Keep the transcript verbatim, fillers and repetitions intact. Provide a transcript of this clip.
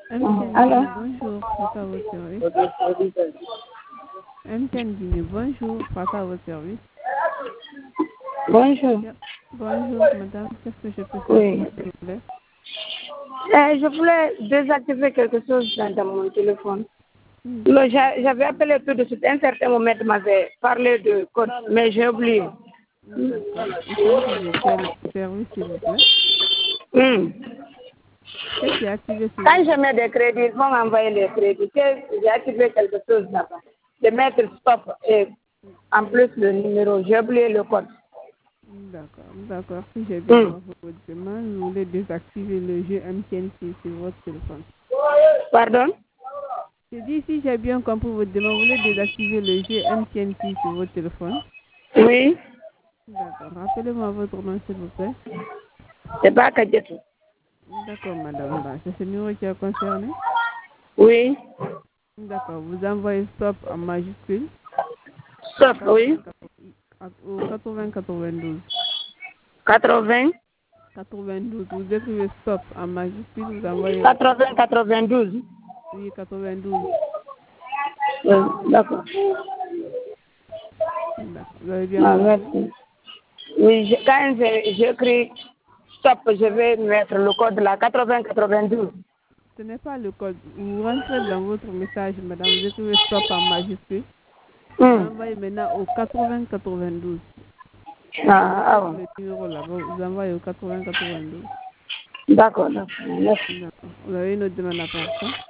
M T N Alors? bonjour, face à votre service. M T N Guinée, bonjour, face à votre service. Bonjour. Yeah. Bonjour, madame, qu'est-ce que je peux faire Oui. pour vous, s'il vous plaît? Euh, je voulais désactiver quelque chose dans, dans mon téléphone. Hmm. Le- j'a- J'avais appelé tout de suite. Un certain moment, tu m'avait parlé de code, mais j'ai oublié. D'accord. Il s'agit de quel service, s'il vous plaît? Hmm. Qu'est-ce qui est activé sur Quand votre... je mets des crédits, ils vont m'envoyer les crédits. Que J'ai activé quelque chose là-bas. De mettre stop et en plus le numéro. J'ai oublié le code. D'accord, d'accord. Si j'ai bien Hmm. compris votre demande, vous voulez désactiver le jeu M T N C sur votre téléphone. Pardon? Je dis, si j'ai bien compris votre demande, vous voulez désactiver le jeu M T N C sur votre téléphone. Oui. D'accord. Rappelez-moi votre nom, s'il vous plaît. C'est pas Kadjetou. D'accord, madame. Bah, c'est ce numéro qui est concerné. Oui. D'accord. Vous envoyez stop en majuscule Stop, oui. au quatre-vingts quatre-vingt-douze. quatre-vingts. quatre-vingt-douze. Vous écrivez stop en majuscule, vous envoyez quatre-vingts quatre-vingt-douze. oui, quatre-vingt-douze. Oui, d'accord. D'accord. Vous avez bien Ah, compris? merci. Oui, je- quand j'ai- j'écris stop, je vais mettre le code là, quatre-vingts quatre-vingt-douze. Ce n'est pas le code. Vous rentrez dans votre message, madame, vous écrivez stop en majuscule. Vous Hmm. envoyez maintenant au quatre-vingts quatre-vingt-douze. Ah, ah Faites bon. le numéro là-bas, vous envoyez au quatre-vingts quatre-vingt-douze. D'accord, d'accord. Merci. D'accord. Vous avez une autre demande à part ça?